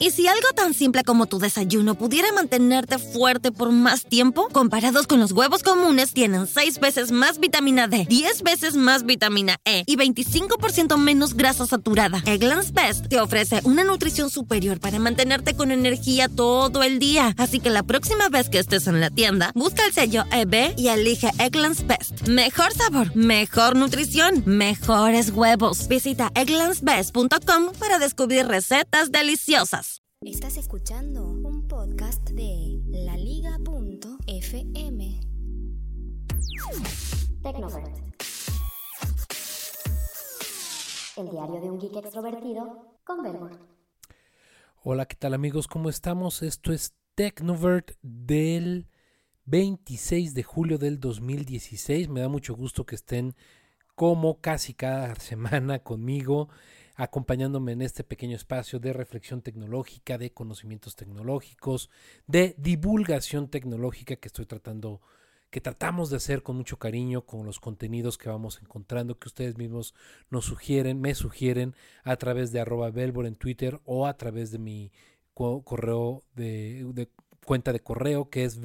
¿Y si algo tan simple como tu desayuno pudiera mantenerte fuerte por más tiempo? Comparados con los huevos comunes, tienen 6 veces más vitamina D, 10 veces más vitamina E y 25% menos grasa saturada. Eggland's Best te ofrece una nutrición superior para mantenerte con energía todo el día. Así que la próxima vez que estés en la tienda, busca el sello EB y elige Eggland's Best. Mejor sabor, mejor nutrición, mejores huevos. Visita egglandsbest.com para descubrir recetas deliciosas. Estás escuchando un podcast de laliga.fm. Tecnovert. El diario de un geek extrovertido con Belbor. Hola, ¿qué tal amigos? ¿Cómo estamos? Esto es Tecnovert del 26 de julio del 2016. Me da mucho gusto que estén como casi cada semana conmigo, acompañándome en este pequeño espacio de reflexión tecnológica, de conocimientos tecnológicos, de divulgación tecnológica que tratamos de hacer con mucho cariño, con los contenidos que vamos encontrando, que ustedes mismos me sugieren a través de @Belbor en Twitter o a través de mi correo de cuenta de correo, que es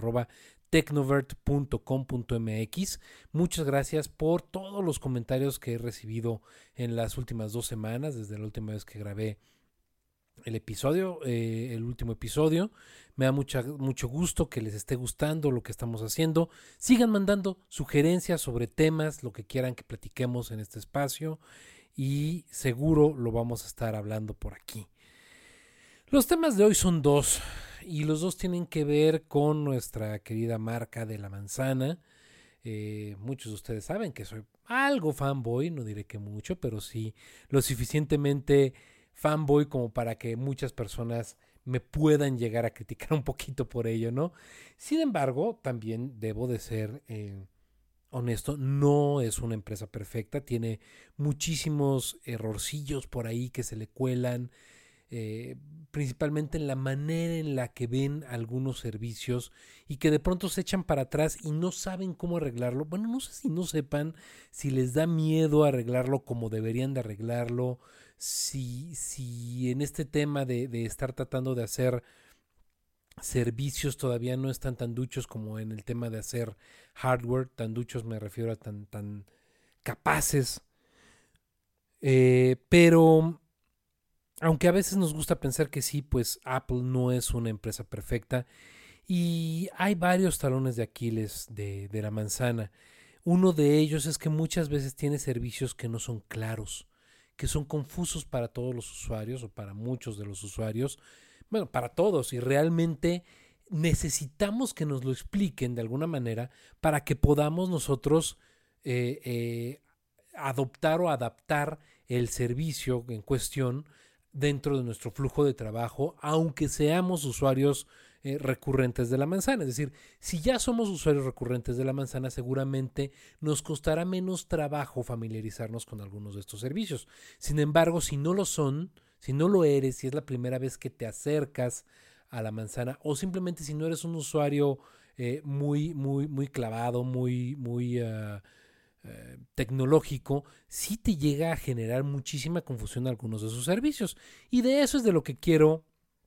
belbor@tecnovert.com.mx. Muchas gracias por todos los comentarios que he recibido en las últimas 2 semanas, desde la última vez que grabé el último episodio. Me da mucho gusto que les esté gustando lo que estamos haciendo. Sigan mandando sugerencias sobre temas, lo que quieran que platiquemos en este espacio, y seguro lo vamos a estar hablando por aquí. Los temas de hoy son 2, y los 2 tienen que ver con nuestra querida marca de la manzana. Muchos de ustedes saben que soy algo fanboy, no diré que mucho, pero sí lo suficientemente fanboy como para que muchas personas me puedan llegar a criticar un poquito por ello, ¿no? Sin embargo, también debo de ser honesto, no es una empresa perfecta, tiene muchísimos errorcillos por ahí que se le cuelan, principalmente en la manera en la que ven algunos servicios y que de pronto se echan para atrás y no saben cómo arreglarlo. Bueno, no sé si no sepan, si les da miedo arreglarlo como deberían de arreglarlo, si en este tema de estar tratando de hacer servicios todavía no están tan duchos como en el tema de hacer hardware. Tan duchos me refiero a tan capaces, pero aunque a veces nos gusta pensar que sí, pues Apple no es una empresa perfecta y hay varios talones de Aquiles de la manzana. Uno de ellos es que muchas veces tiene servicios que no son claros, que son confusos para todos los usuarios o para muchos de los usuarios, bueno, para todos, y realmente necesitamos que nos lo expliquen de alguna manera para que podamos nosotros adoptar o adaptar el servicio en cuestión dentro de nuestro flujo de trabajo, aunque seamos usuarios recurrentes de la manzana. Es decir, si ya somos usuarios recurrentes de la manzana, seguramente nos costará menos trabajo familiarizarnos con algunos de estos servicios. Sin embargo, si no lo son, si no lo eres, si es la primera vez que te acercas a la manzana, o simplemente si no eres un usuario muy clavado, muy tecnológico, sí te llega a generar muchísima confusión algunos de sus servicios. Y de eso es de lo que quiero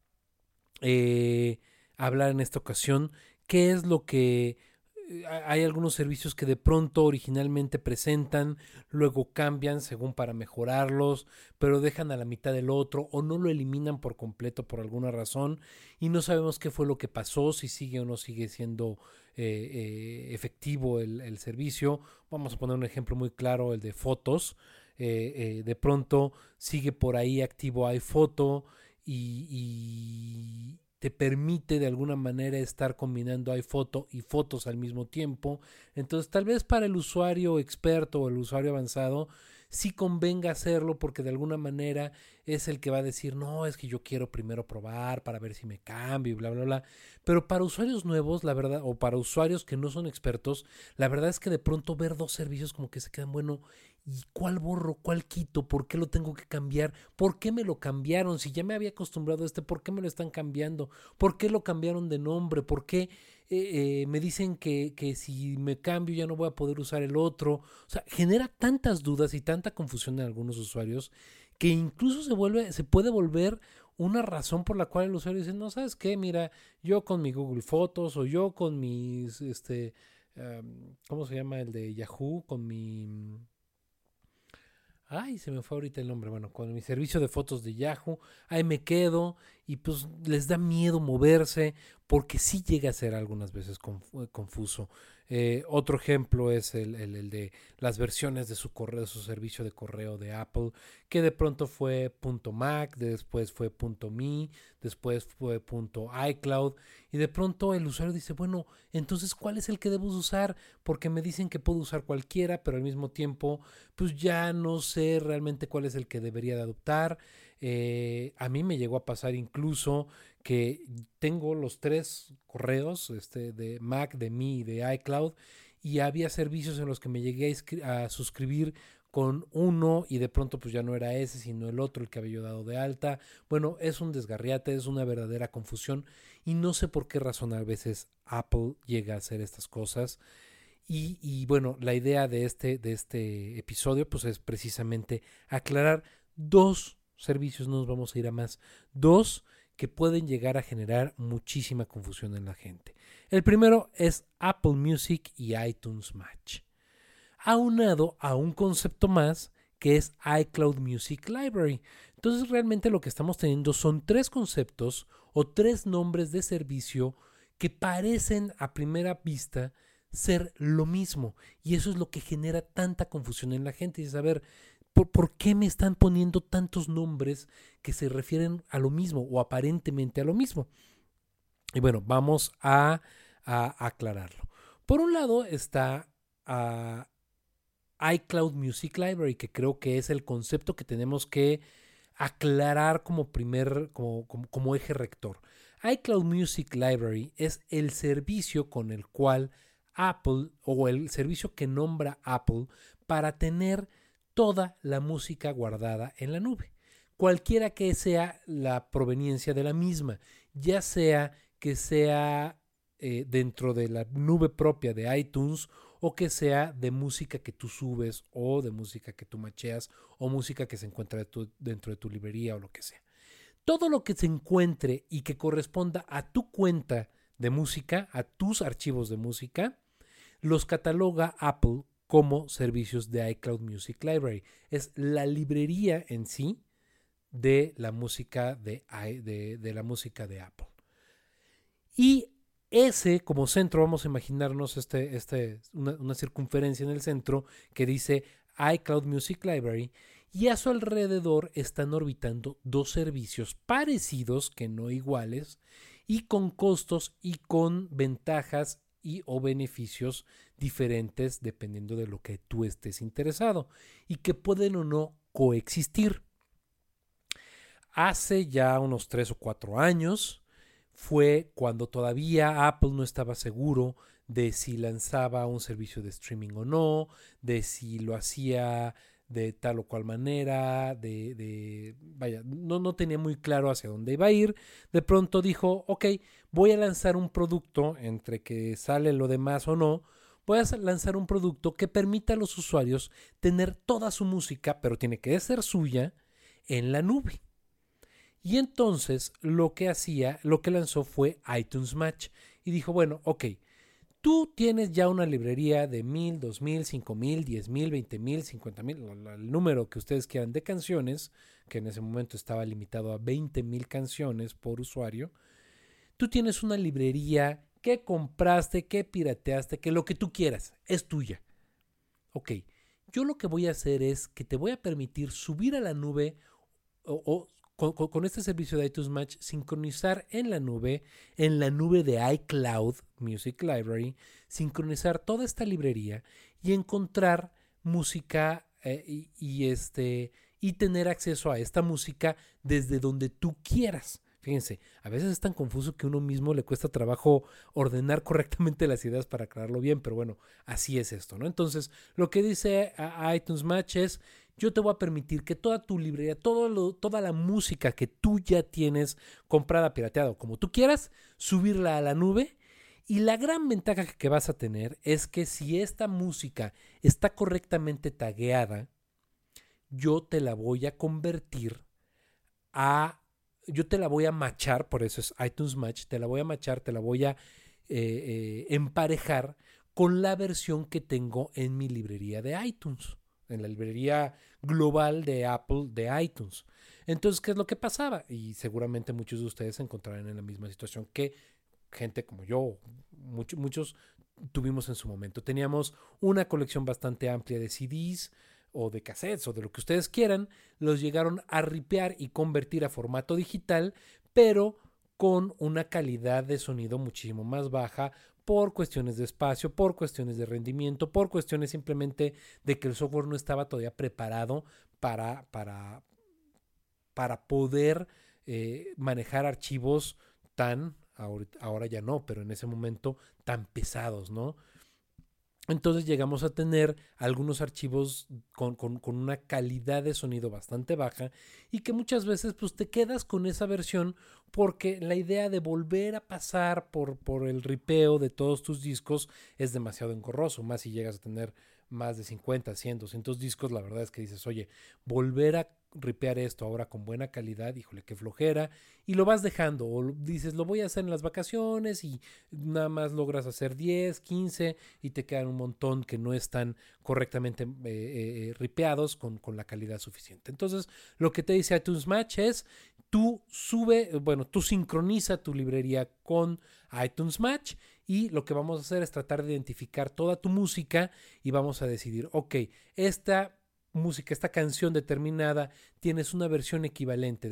hablar en esta ocasión. ¿Qué es lo que hay algunos servicios que de pronto originalmente presentan, luego cambian según para mejorarlos, pero dejan a la mitad del otro o no lo eliminan por completo por alguna razón y no sabemos qué fue lo que pasó, si sigue o no sigue siendo efectivo el servicio? Vamos a poner un ejemplo muy claro, el de fotos. De pronto sigue por ahí activo iPhoto y te permite de alguna manera estar combinando iPhoto y fotos al mismo tiempo. Entonces tal vez para el usuario experto o el usuario avanzado sí convenga hacerlo, porque de alguna manera es el que va a decir, no, es que yo quiero primero probar para ver si me cambio y bla bla bla. Pero para usuarios nuevos, la verdad, o para usuarios que no son expertos, la verdad es que de pronto ver 2 servicios como que se quedan, bueno, ¿y cuál borro? ¿Cuál quito? ¿Por qué lo tengo que cambiar? ¿Por qué me lo cambiaron? Si ya me había acostumbrado a ¿por qué me lo están cambiando? ¿Por qué lo cambiaron de nombre? ¿Por qué me dicen que si me cambio ya no voy a poder usar el otro? O sea, genera tantas dudas y tanta confusión en algunos usuarios que incluso se puede volver una razón por la cual el usuario dice, no, ¿sabes qué? Mira, yo con mi Google Fotos o yo con mis, ¿cómo se llama el de Yahoo? Con mi... Ay, se me fue ahorita el nombre. Bueno, con mi servicio de fotos de Yahoo, ahí me quedo y pues les da miedo moverse porque sí llega a ser algunas veces confuso. Otro ejemplo es el de las versiones de su correo, de su servicio de correo de Apple, que de pronto fue .mac, después fue .me, después fue .iCloud y de pronto el usuario dice, bueno, entonces ¿cuál es el que debo usar? Porque me dicen que puedo usar cualquiera, pero al mismo tiempo pues ya no sé realmente cuál es el que debería de adoptar. A mí me llegó a pasar incluso que tengo los 3 correos de Mac, de Me y de iCloud, y había servicios en los que me llegué a suscribir con uno y de pronto pues ya no era ese sino el otro el que había yo dado de alta. Bueno, es un desgarriate, es una verdadera confusión y no sé por qué razón a veces Apple llega a hacer estas cosas. Y bueno, la idea de este episodio pues es precisamente aclarar 2 servicios, no nos vamos a ir a más, 2 que pueden llegar a generar muchísima confusión en la gente. El primero es Apple Music y iTunes Match, aunado a un concepto más que es iCloud Music Library. Entonces realmente lo que estamos teniendo son 3 conceptos o 3 nombres de servicio que parecen a primera vista ser lo mismo, y eso es lo que genera tanta confusión en la gente. Y es saber ¿por qué me están poniendo tantos nombres que se refieren a lo mismo o aparentemente a lo mismo? Y bueno, vamos a aclararlo. Por un lado está iCloud Music Library, que creo que es el concepto que tenemos que aclarar como eje rector. iCloud Music Library es el servicio con el cual Apple, o el servicio que nombra Apple para tener toda la música guardada en la nube, cualquiera que sea la proveniencia de la misma, ya sea que sea dentro de la nube propia de iTunes o que sea de música que tú subes o de música que tú macheas o música que se encuentra dentro de tu librería o lo que sea. Todo lo que se encuentre y que corresponda a tu cuenta de música, a tus archivos de música, los cataloga Apple como servicios de iCloud Music Library. Es la librería en sí de la música de la música de Apple. Y ese como centro, vamos a imaginarnos una circunferencia en el centro que dice iCloud Music Library, y a su alrededor están orbitando 2 servicios parecidos, que no iguales, y con costos y con ventajas y o beneficios diferentes dependiendo de lo que tú estés interesado y que pueden o no coexistir. Hace ya unos 3 o 4 años fue cuando todavía Apple no estaba seguro de si lanzaba un servicio de streaming o no, de si lo hacía de tal o cual manera, no tenía muy claro hacia dónde iba a ir. De pronto dijo, ok, voy a lanzar un producto, entre que sale lo demás o no, voy a lanzar un producto que permita a los usuarios tener toda su música, pero tiene que ser suya, en la nube. Y entonces lo que lanzó fue iTunes Match, y dijo, bueno, ok, tú tienes ya una librería de 1000, 2000, 5000, 10,000, 20,000, 50,000, el número que ustedes quieran de canciones, que en ese momento estaba limitado a 20,000 canciones por usuario. Tú tienes una librería que compraste, que pirateaste, que lo que tú quieras, es tuya. Ok, yo lo que voy a hacer es que te voy a permitir subir a la nube con este servicio de iTunes Match, sincronizar en la nube de iCloud Music Library, sincronizar toda esta librería y encontrar música y tener acceso a esta música desde donde tú quieras. Fíjense, a veces es tan confuso que a uno mismo le cuesta trabajo ordenar correctamente las ideas para aclararlo bien, pero bueno, así es esto, ¿no? Entonces, lo que dice iTunes Match es, yo te voy a permitir que toda tu librería, toda la música que tú ya tienes comprada, pirateada, como tú quieras, subirla a la nube. Y la gran ventaja que vas a tener es que si esta música está correctamente tagueada, yo te la voy a convertir a yo te la voy a matchar, por eso es iTunes Match, te la voy a matchar, te la voy a emparejar con la versión que tengo en mi librería de iTunes, en la librería global de Apple de iTunes. Entonces, ¿qué es lo que pasaba? Y seguramente muchos de ustedes se encontrarán en la misma situación que gente como yo, muchos tuvimos en su momento. Teníamos una colección bastante amplia de CDs o de cassettes o de lo que ustedes quieran, los llegaron a ripear y convertir a formato digital, pero con una calidad de sonido muchísimo más baja por cuestiones de espacio, por cuestiones de rendimiento, por cuestiones simplemente de que el software no estaba todavía preparado para poder manejar archivos tan, ahora ya no, pero en ese momento tan pesados, ¿no? Entonces llegamos a tener algunos archivos con una calidad de sonido bastante baja y que muchas veces pues te quedas con esa versión porque la idea de volver a pasar por el ripeo de todos tus discos es demasiado engorroso, más si llegas a tener más de 50, 100, 200 discos, la verdad es que dices, oye, volver a ripear esto ahora con buena calidad, híjole, qué flojera, y lo vas dejando, o dices, lo voy a hacer en las vacaciones y nada más logras hacer 10, 15 y te quedan un montón que no están correctamente ripeados con la calidad suficiente. Entonces, lo que te dice iTunes Match es, tú sincroniza tu librería con iTunes Match y lo que vamos a hacer es tratar de identificar toda tu música y vamos a decidir, ok, esta música, esta canción determinada, tenemos una versión equivalente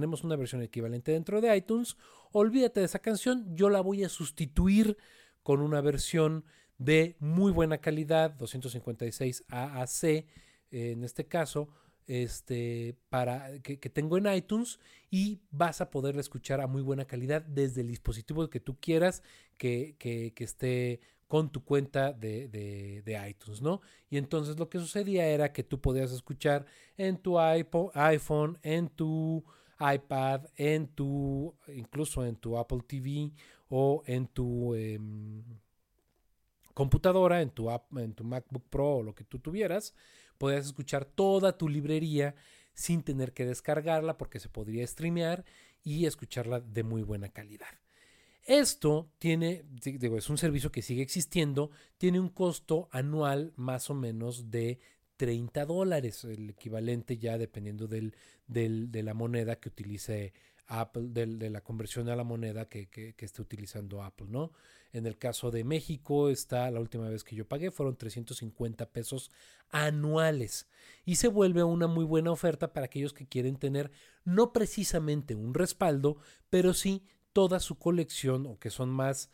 dentro de iTunes, olvídate de esa canción, yo la voy a sustituir con una versión de muy buena calidad, 256 AAC, en este caso, para que tengo en iTunes y vas a poderla escuchar a muy buena calidad desde el dispositivo que tú quieras que esté con tu cuenta de iTunes, ¿no? Y entonces lo que sucedía era que tú podías escuchar en tu iPhone, en tu iPad, incluso en tu Apple TV o en tu computadora, en tu MacBook Pro o lo que tú tuvieras, podías escuchar toda tu librería sin tener que descargarla porque se podría streamear y escucharla de muy buena calidad. Esto es un servicio que sigue existiendo, tiene un costo anual más o menos de $30, el equivalente ya dependiendo de la moneda que utilice Apple, de la conversión a la moneda que esté utilizando Apple, ¿no? En el caso de México, la última vez que yo pagué fueron 350 pesos anuales y se vuelve una muy buena oferta para aquellos que quieren tener no precisamente un respaldo, pero sí toda su colección o que son más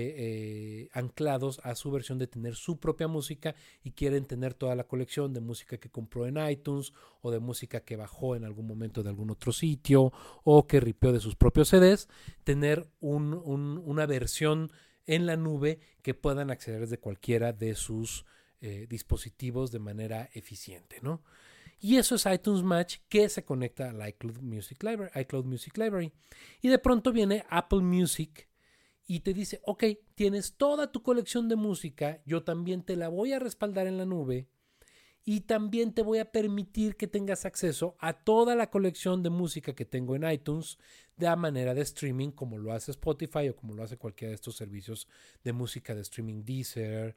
anclados a su versión de tener su propia música y quieren tener toda la colección de música que compró en iTunes o de música que bajó en algún momento de algún otro sitio o que ripeó de sus propios CDs, tener una versión en la nube que puedan acceder desde cualquiera de sus dispositivos de manera eficiente, ¿no? Y eso es iTunes Match, que se conecta al iCloud Music Library. Y de pronto viene Apple Music y te dice, ok, tienes toda tu colección de música, yo también te la voy a respaldar en la nube y también te voy a permitir que tengas acceso a toda la colección de música que tengo en iTunes de manera de streaming, como lo hace Spotify o como lo hace cualquiera de estos servicios de música de streaming, Deezer,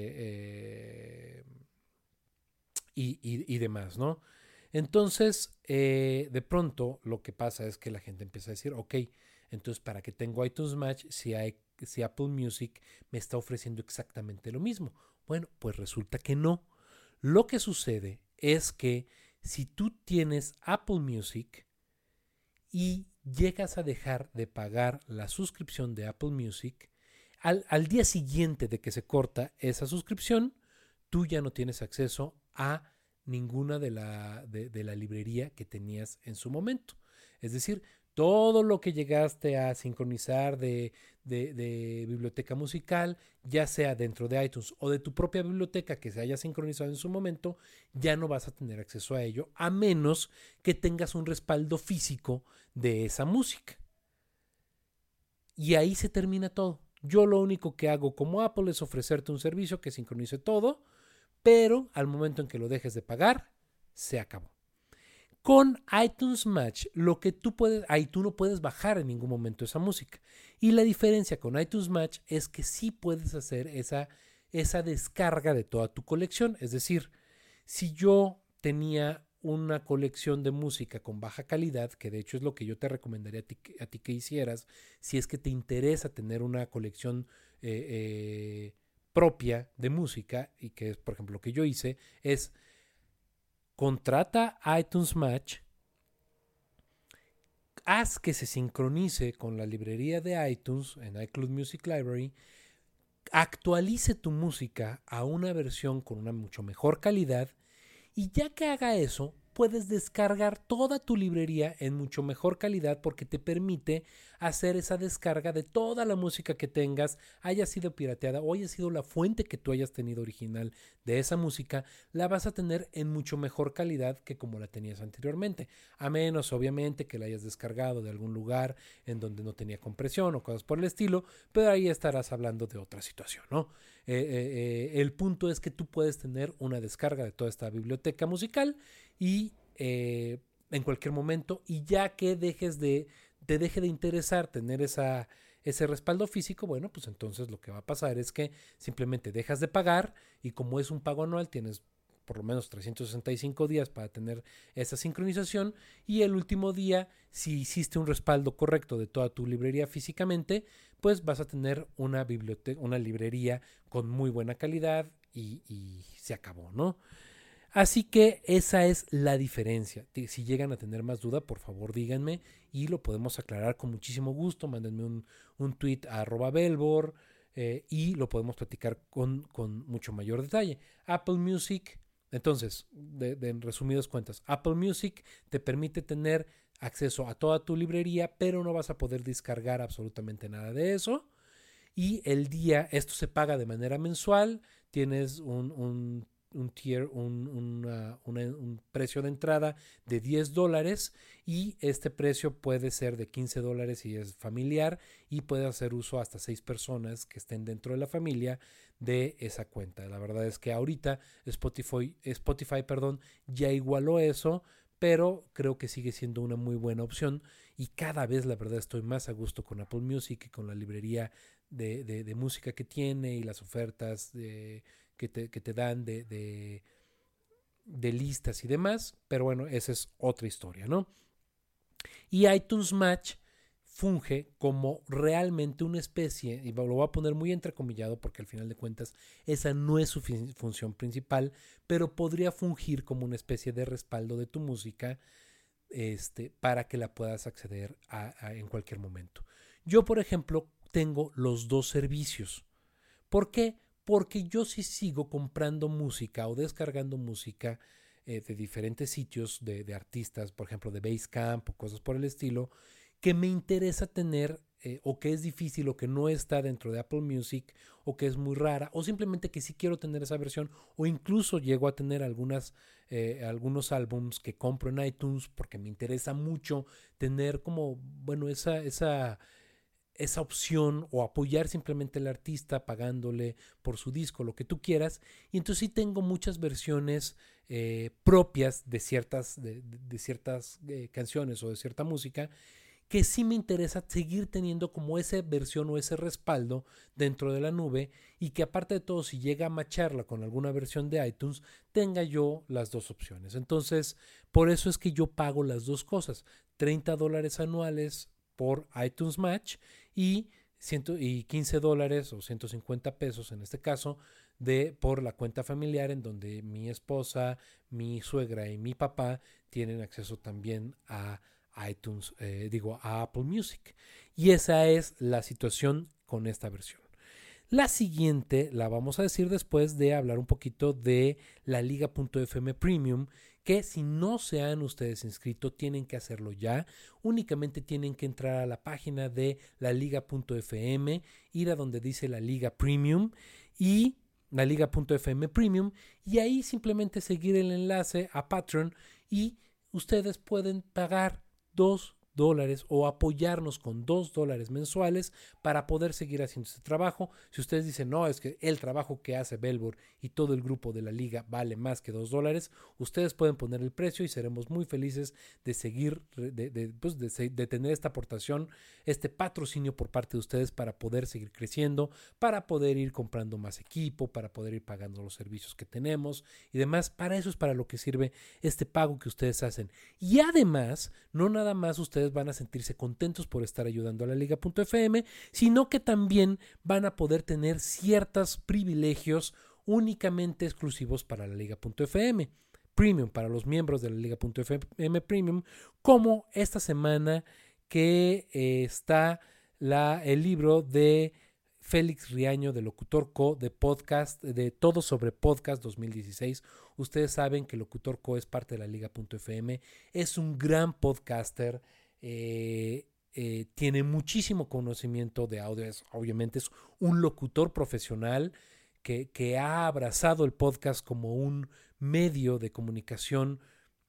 y demás, ¿no? Entonces, de pronto lo que pasa es que la gente empieza a decir, ok, entonces ¿para qué tengo iTunes Match si Apple Music me está ofreciendo exactamente lo mismo? Bueno, pues resulta que no. Lo que sucede es que si tú tienes Apple Music y llegas a dejar de pagar la suscripción de Apple Music, al día siguiente de que se corta esa suscripción, tú ya no tienes acceso a ninguna de la librería que tenías en su momento. Es decir, todo lo que llegaste a sincronizar de biblioteca musical, ya sea dentro de iTunes o de tu propia biblioteca que se haya sincronizado en su momento, ya no vas a tener acceso a ello, a menos que tengas un respaldo físico de esa música. Y ahí se termina todo. Yo lo único que hago como Apple es ofrecerte un servicio que sincronice todo, pero al momento en que lo dejes de pagar, se acabó. Con iTunes Match, lo que tú puedes, ahí tú no puedes bajar en ningún momento esa música. Y la diferencia con iTunes Match es que sí puedes hacer esa descarga de toda tu colección. Es decir, si yo tenía una colección de música con baja calidad, que de hecho es lo que yo te recomendaría a ti que hicieras, si es que te interesa tener una colección propia de música, y que es, por ejemplo, lo que yo hice, es contrata iTunes Match, haz que se sincronice con la librería de iTunes en iCloud Music Library, actualice tu música a una versión con una mucho mejor calidad, y ya que haga eso, puedes descargar toda tu librería en mucho mejor calidad, porque te permite hacer esa descarga de toda la música que tengas, haya sido pirateada o haya sido la fuente que tú hayas tenido original de esa música, la vas a tener en mucho mejor calidad que como la tenías anteriormente, a menos obviamente que la hayas descargado de algún lugar en donde no tenía compresión o cosas por el estilo, pero ahí estarás hablando de otra situación, ¿no? El punto es que tú puedes tener una descarga de toda esta biblioteca musical y en cualquier momento, y ya que te deje de interesar tener ese respaldo físico, bueno, pues entonces lo que va a pasar es que simplemente dejas de pagar, y como es un pago anual, tienes por lo menos 365 días para tener esa sincronización, y el último día, si hiciste un respaldo correcto de toda tu librería físicamente, pues vas a tener una librería con muy buena calidad, y se acabó, ¿no? Así que esa es la diferencia. Si llegan a tener más duda, por favor díganme y lo podemos aclarar con muchísimo gusto. Mándenme un tweet a @belbor y lo podemos platicar con mucho mayor detalle. Apple Music, entonces, en resumidas cuentas, Apple Music te permite tener acceso a toda tu librería, pero no vas a poder descargar absolutamente nada de eso. Y esto se paga de manera mensual. Tienes un tier, un precio de entrada de $10, y este precio puede ser de $15 si es familiar, y puede hacer uso hasta 6 personas que estén dentro de la familia de esa cuenta. La verdad es que ahorita Spotify, ya igualó eso, pero creo que sigue siendo una muy buena opción, y cada vez la verdad estoy más a gusto con Apple Music y con la librería de música que tiene, y las ofertas que te dan de listas y demás, pero bueno, esa es otra historia, ¿no? Y iTunes Match funge como realmente una especie, y lo voy a poner muy entrecomillado porque al final de cuentas esa no es su función principal, pero podría fungir como una especie de respaldo de tu música, para que la puedas acceder en cualquier momento. Yo, por ejemplo, tengo los dos servicios. ¿Por qué? Porque yo sí sigo comprando música o descargando música de diferentes sitios de artistas, por ejemplo de Basecamp o cosas por el estilo, que me interesa tener, o que es difícil, o que no está dentro de Apple Music, o que es muy rara, o simplemente que sí quiero tener esa versión, o incluso llego a tener algunos álbums que compro en iTunes porque me interesa mucho tener como, bueno, esa opción, o apoyar simplemente al artista pagándole por su disco, lo que tú quieras. Y entonces sí tengo muchas versiones propias de ciertas canciones o de cierta música, que sí me interesa seguir teniendo como esa versión o ese respaldo dentro de la nube, y que aparte de todo, si llega a macharla con alguna versión de iTunes, tenga yo las dos opciones. Entonces, por eso es que yo pago las dos cosas: $30 anuales por iTunes Match, y $15 o 150 pesos en este caso por la cuenta familiar, en donde mi esposa, mi suegra y mi papá tienen acceso también a iTunes, a Apple Music. Y esa es la situación con esta versión. La siguiente la vamos a decir después de hablar un poquito de la Liga.fm Premium, que si no se han ustedes inscrito, tienen que hacerlo ya. Únicamente tienen que entrar a la página de la Liga.fm, ir a donde dice la Liga Premium y la Liga.fm Premium, y ahí simplemente seguir el enlace a Patreon, y ustedes pueden pagar $2 $2 o apoyarnos con $2 mensuales para poder seguir haciendo este trabajo. Si ustedes dicen, no, es que el trabajo que hace Belbor y todo el grupo de la liga vale más que $2, ustedes pueden poner el precio y seremos muy felices de seguir, de tener esta aportación, este patrocinio por parte de ustedes para poder seguir creciendo, para poder ir comprando más equipo, para poder ir pagando los servicios que tenemos y demás. Para eso es para lo que sirve este pago que ustedes hacen. Y además, no nada más ustedes van a sentirse contentos por estar ayudando a la Liga.fm, sino que también van a poder tener ciertos privilegios únicamente exclusivos para la Liga.fm Premium, para los miembros de la Liga.fm Premium, como esta semana que está el libro de Félix Riaño de Locutor Co. de podcast, de Todo sobre Podcast 2016. Ustedes saben que Locutor Co. es parte de la Liga.fm, es un gran podcaster, tiene muchísimo conocimiento de audio, obviamente es un locutor profesional que ha abrazado el podcast como un medio de comunicación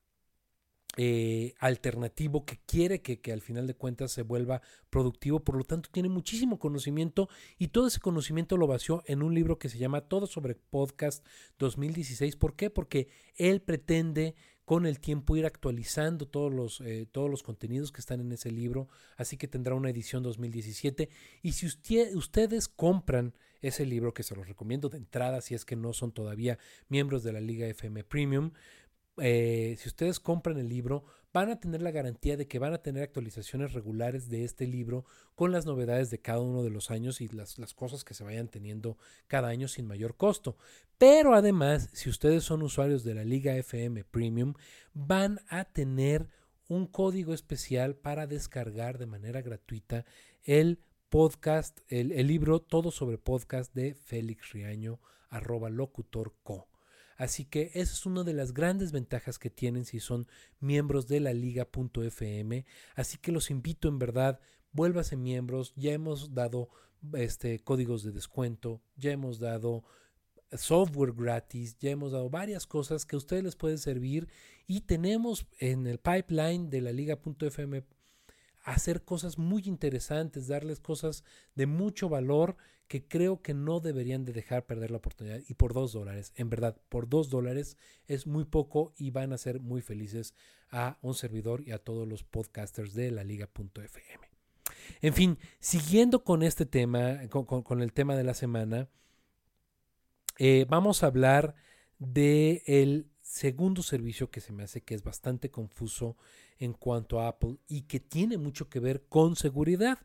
alternativo que quiere que al final de cuentas se vuelva productivo. Por lo tanto, tiene muchísimo conocimiento y todo ese conocimiento lo vació en un libro que se llama Todo sobre Podcast 2016. ¿Por qué? Porque él pretende con el tiempo ir actualizando todos los contenidos que están en ese libro, así que tendrá una edición 2017. Y si ustedes compran ese libro, que se los recomiendo de entrada si es que no son todavía miembros de la Liga FM Premium, si ustedes compran el libro, van a tener la garantía de que van a tener actualizaciones regulares de este libro con las novedades de cada uno de los años y las cosas que se vayan teniendo cada año sin mayor costo. Pero además, si ustedes son usuarios de la Liga FM Premium, van a tener un código especial para descargar de manera gratuita el podcast, el libro Todo sobre Podcast de Félix Riaño, @locutorco. Así que esa es una de las grandes ventajas que tienen si son miembros de la Liga.fm. Así que los invito en verdad, vuélvanse miembros. Ya hemos dado códigos de descuento, ya hemos dado software gratis, ya hemos dado varias cosas que a ustedes les pueden servir y tenemos en el pipeline de la Liga.fm hacer cosas muy interesantes, darles cosas de mucho valor que creo que no deberían de dejar perder la oportunidad. Y por $2, en verdad, por $2 es muy poco y van a ser muy felices a un servidor y a todos los podcasters de la Liga.fm. En fin, siguiendo con este tema, con el tema de la semana, vamos a hablar del segundo servicio que se me hace que es bastante confuso en cuanto a Apple y que tiene mucho que ver con seguridad.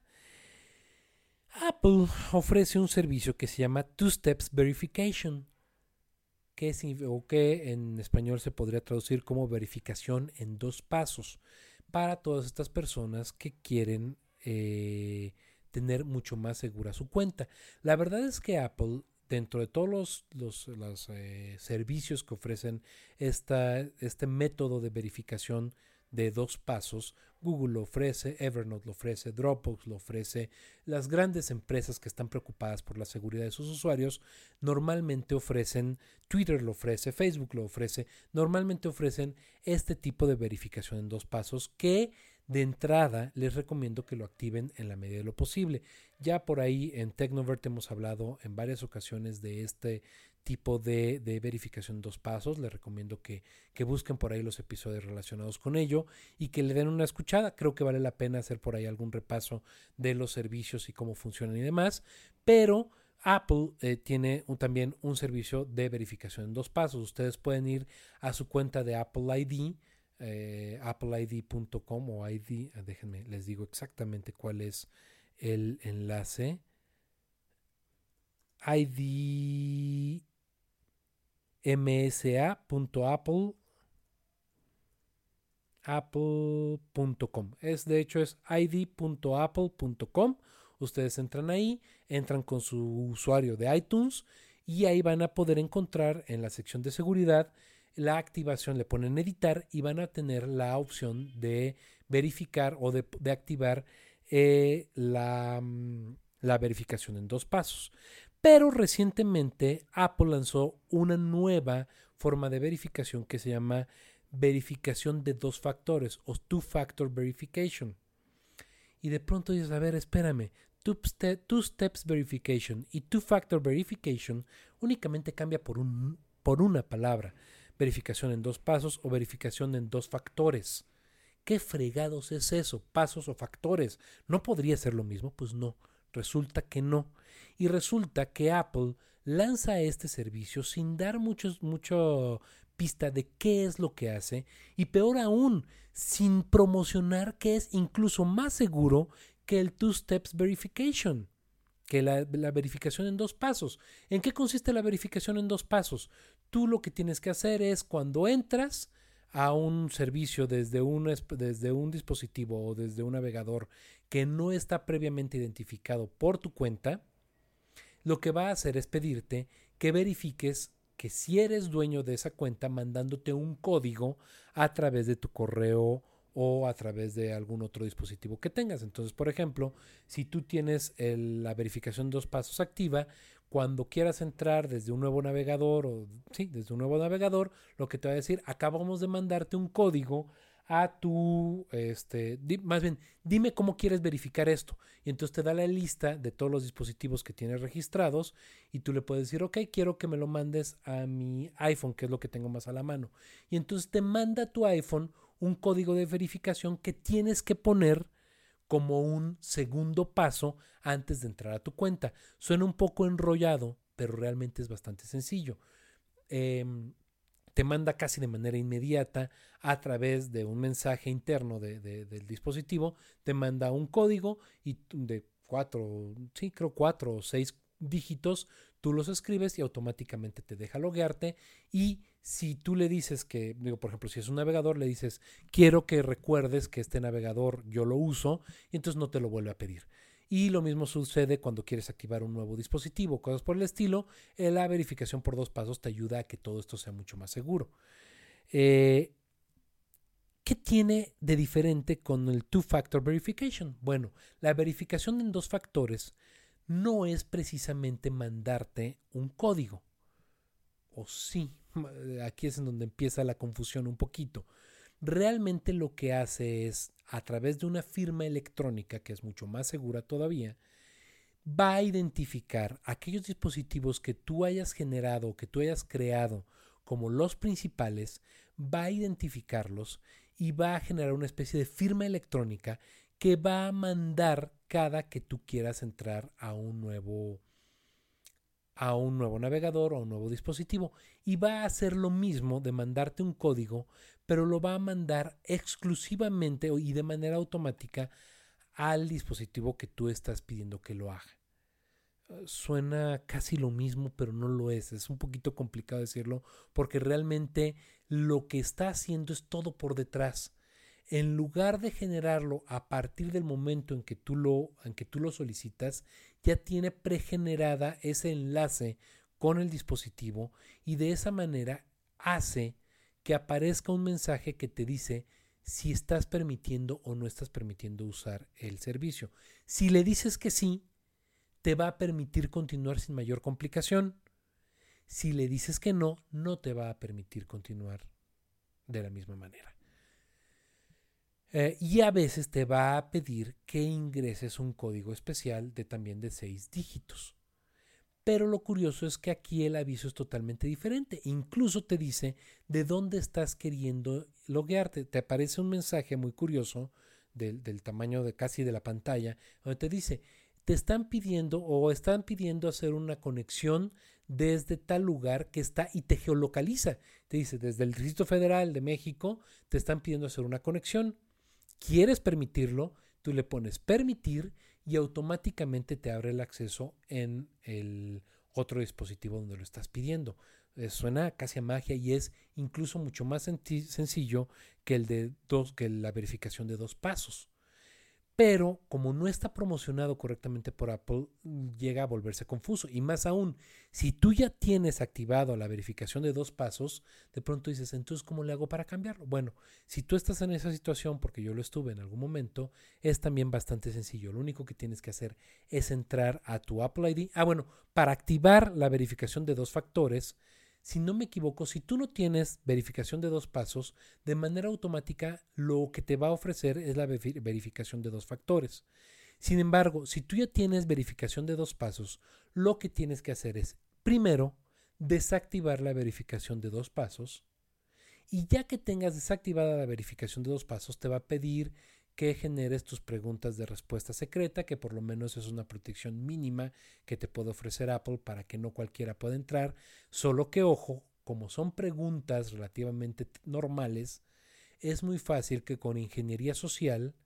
Apple ofrece un servicio que se llama Two Steps Verification, que en español se podría traducir como verificación en 2 pasos, para todas estas personas que quieren tener mucho más segura su cuenta. La verdad es que Apple, dentro de todos los servicios que ofrecen este método de verificación de 2 pasos, Google lo ofrece, Evernote lo ofrece, Dropbox lo ofrece, las grandes empresas que están preocupadas por la seguridad de sus usuarios normalmente ofrecen, Twitter lo ofrece, Facebook lo ofrece, normalmente ofrecen este tipo de verificación en 2 pasos que de entrada les recomiendo que lo activen en la medida de lo posible. Ya por ahí en Tecnovert hemos hablado en varias ocasiones de este tipo de verificación en 2 pasos. Les recomiendo que busquen por ahí los episodios relacionados con ello y que le den una escuchada. Creo que vale la pena hacer por ahí algún repaso de los servicios y cómo funcionan y demás. Pero Apple tiene también un servicio de verificación en 2 pasos. Ustedes pueden ir a su cuenta de Apple ID, appleid.com o ID, déjenme, les digo exactamente cuál es el enlace. idmsa.apple.com. De hecho es id.apple.com. Ustedes entran ahí, entran con su usuario de iTunes y ahí van a poder encontrar en la sección de seguridad la activación, le ponen editar y van a tener la opción de verificar o de activar la verificación en 2 pasos. Pero recientemente Apple lanzó una nueva forma de verificación que se llama verificación de 2 factores o Two-Factor Verification. y de pronto dices, a ver, espérame, two steps verification y two-factor verification únicamente cambia por una palabra. Verificación en 2 pasos o verificación en 2 factores. ¿Qué fregados es eso? ¿Pasos o factores? ¿No podría ser lo mismo? Pues no, resulta que no. Y resulta que Apple lanza este servicio sin dar mucha pista de qué es lo que hace y peor aún, sin promocionar que es incluso más seguro que el Two Steps Verification, que la verificación en 2 pasos. ¿En qué consiste la verificación en 2 pasos? Tú lo que tienes que hacer es cuando entras a un servicio desde un dispositivo o desde un navegador que no está previamente identificado por tu cuenta, lo que va a hacer es pedirte que verifiques que si eres dueño de esa cuenta mandándote un código a través de tu correo o a través de algún otro dispositivo que tengas. Entonces, por ejemplo, si tú tienes la verificación 2 pasos activa, cuando quieras entrar desde un nuevo navegador lo que te va a decir, acabamos de mandarte un código a tu, más bien, dime cómo quieres verificar esto. Y entonces te da la lista de todos los dispositivos que tienes registrados y tú le puedes decir, ok, quiero que me lo mandes a mi iPhone, que es lo que tengo más a la mano. Y entonces te manda a tu iPhone un código de verificación que tienes que poner como un segundo paso antes de entrar a tu cuenta. Suena un poco enrollado, pero realmente es bastante sencillo. Te manda casi de manera inmediata a través de un mensaje interno del dispositivo, te manda un código y de 4 o 6 dígitos, tú los escribes y automáticamente te deja loguearte. Y si tú le dices que, por ejemplo, si es un navegador, le dices, quiero que recuerdes que este navegador yo lo uso, y entonces no te lo vuelve a pedir. Y lo mismo sucede cuando quieres activar un nuevo dispositivo, cosas por el estilo. La verificación por 2 pasos te ayuda a que todo esto sea mucho más seguro. ¿Qué tiene de diferente con el Two-Factor Verification? Bueno, la verificación en 2 factores no es precisamente mandarte un código. O sí, aquí es en donde empieza la confusión un poquito. Realmente lo que hace es, a través de una firma electrónica, que es mucho más segura todavía, va a identificar aquellos dispositivos que tú hayas generado o que tú hayas creado como los principales, va a identificarlos y va a generar una especie de firma electrónica que va a mandar cada que tú quieras entrar a un nuevo navegador o a un nuevo dispositivo, y va a hacer lo mismo de mandarte un código, pero lo va a mandar exclusivamente y de manera automática al dispositivo que tú estás pidiendo que lo haga. Suena casi lo mismo, pero no lo es. Es un poquito complicado decirlo porque realmente lo que está haciendo es todo por detrás. En lugar de generarlo a partir del momento en que tú lo solicitas, ya tiene pregenerada ese enlace con el dispositivo y de esa manera hace que aparezca un mensaje que te dice si estás permitiendo o no estás permitiendo usar el servicio. Si le dices que sí, te va a permitir continuar sin mayor complicación. Si le dices que no, no te va a permitir continuar de la misma manera. Y a veces te va a pedir que ingreses un código especial también de 6 dígitos. Pero lo curioso es que aquí el aviso es totalmente diferente. Incluso te dice de dónde estás queriendo loguearte. Te aparece un mensaje muy curioso del tamaño de casi de la pantalla, donde te dice, te están pidiendo hacer una conexión desde tal lugar que está, y te geolocaliza. Te dice, desde el Distrito Federal de México te están pidiendo hacer una conexión. ¿Quieres permitirlo? Tú le pones permitir y automáticamente te abre el acceso en el otro dispositivo donde lo estás pidiendo. Suena casi a magia y es incluso mucho más sencillo que que la verificación de 2 pasos. Pero como no está promocionado correctamente por Apple, llega a volverse confuso. Y más aún, si tú ya tienes activado la verificación de 2 pasos, de pronto dices, entonces, ¿cómo le hago para cambiarlo? Bueno, si tú estás en esa situación, porque yo lo estuve en algún momento, es también bastante sencillo. Lo único que tienes que hacer es entrar a tu Apple ID. Para activar la verificación de 2 factores, si no me equivoco, si tú no tienes verificación de 2 pasos, de manera automática lo que te va a ofrecer es la verificación de 2 factores. Sin embargo, si tú ya tienes verificación de 2 pasos, lo que tienes que hacer es, primero, desactivar la verificación de 2 pasos, y ya que tengas desactivada la verificación de 2 pasos, te va a pedir que generes tus preguntas de respuesta secreta, que por lo menos es una protección mínima que te puede ofrecer Apple para que no cualquiera pueda entrar. Solo que, ojo, como son preguntas relativamente normales, es muy fácil que con ingeniería social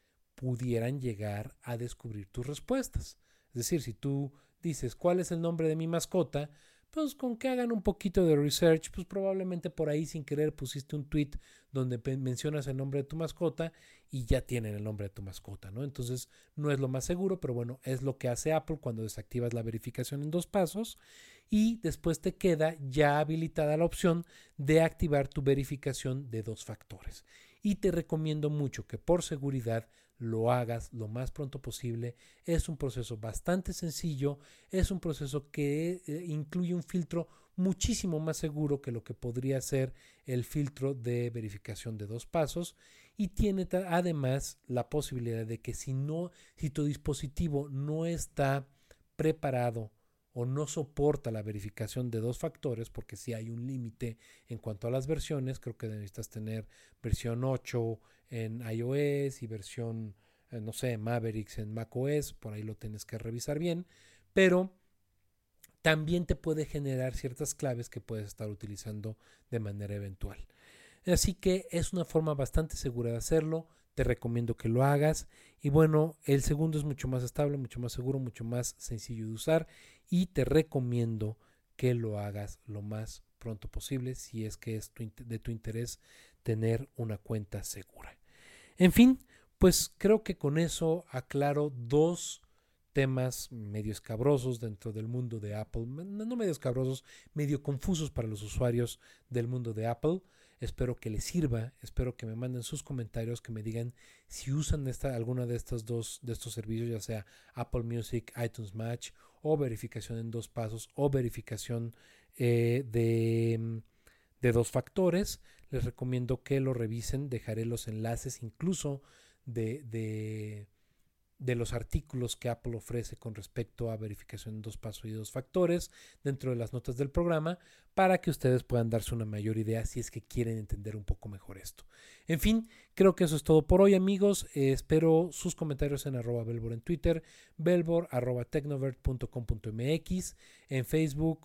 pudieran llegar a descubrir tus respuestas. Es decir, si tú dices, ¿cuál es el nombre de mi mascota? Pues con que hagan un poquito de research, pues probablemente por ahí sin querer pusiste un tweet donde mencionas el nombre de tu mascota y ya tienen el nombre de tu mascota, ¿no? Entonces no es lo más seguro, pero bueno, es lo que hace Apple cuando desactivas la verificación en 2 pasos y después te queda ya habilitada la opción de activar tu verificación de 2 factores. Y te recomiendo mucho que por seguridad lo hagas lo más pronto posible. Es un proceso bastante sencillo, es un proceso que incluye un filtro muchísimo más seguro que lo que podría ser el filtro de verificación de 2 pasos y tiene además la posibilidad de que si tu dispositivo no está preparado o no soporta la verificación de 2 factores, porque si hay un límite en cuanto a las versiones, creo que necesitas tener versión 8 en iOS y versión, Mavericks en macOS, por ahí lo tienes que revisar bien, pero también te puede generar ciertas claves que puedes estar utilizando de manera eventual. Así que es una forma bastante segura de hacerlo, te recomiendo que lo hagas y bueno, el segundo es mucho más estable, mucho más seguro, mucho más sencillo de usar y te recomiendo que lo hagas lo más pronto posible si es que es de tu interés tener una cuenta segura. En fin, pues creo que con eso aclaro 2 temas medio escabrosos dentro del mundo de Apple, no medio escabrosos, medio confusos para los usuarios del mundo de Apple. Espero que les sirva, espero que me manden sus comentarios, que me digan si usan alguna de estos servicios, ya sea Apple Music, iTunes Match o verificación en 2 pasos o verificación de 2 factores. Les recomiendo que lo revisen, dejaré los enlaces incluso de los artículos que Apple ofrece con respecto a verificación en 2 pasos y 2 factores dentro de las notas del programa para que ustedes puedan darse una mayor idea si es que quieren entender un poco mejor esto. En fin, creo que eso es todo por hoy, amigos. Espero sus comentarios en @Belbor en Twitter, Belbor @tecnovert.com.mx, en Facebook,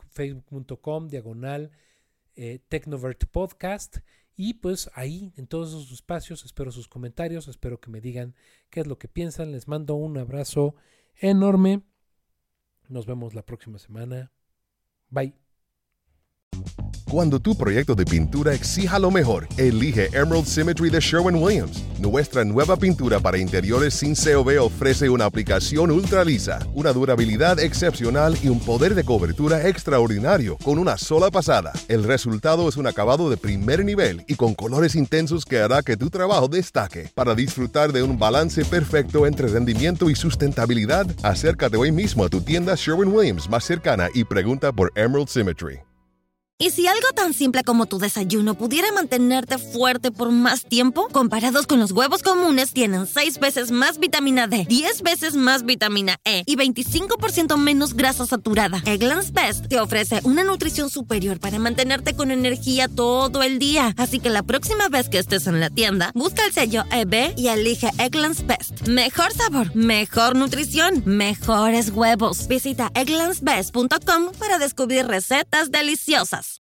facebook.com/Tecnovert Podcast. Y pues ahí, en todos esos espacios, espero sus comentarios, espero que me digan qué es lo que piensan. Les mando un abrazo enorme. Nos vemos la próxima semana. Bye. Cuando tu proyecto de pintura exija lo mejor, elige Emerald Symmetry de Sherwin-Williams. Nuestra nueva pintura para interiores sin COV ofrece una aplicación ultra lisa, una durabilidad excepcional y un poder de cobertura extraordinario con una sola pasada. El resultado es un acabado de primer nivel y con colores intensos que hará que tu trabajo destaque. Para disfrutar de un balance perfecto entre rendimiento y sustentabilidad, acércate hoy mismo a tu tienda Sherwin-Williams más cercana y pregunta por Emerald Symmetry. ¿Y si algo tan simple como tu desayuno pudiera mantenerte fuerte por más tiempo? Comparados con los huevos comunes, tienen 6 veces más vitamina D, 10 veces más vitamina E y 25% menos grasa saturada. Eggland's Best te ofrece una nutrición superior para mantenerte con energía todo el día. Así que la próxima vez que estés en la tienda, busca el sello EB y elige Eggland's Best. Mejor sabor, mejor nutrición, mejores huevos. Visita egglandsbest.com para descubrir recetas deliciosas.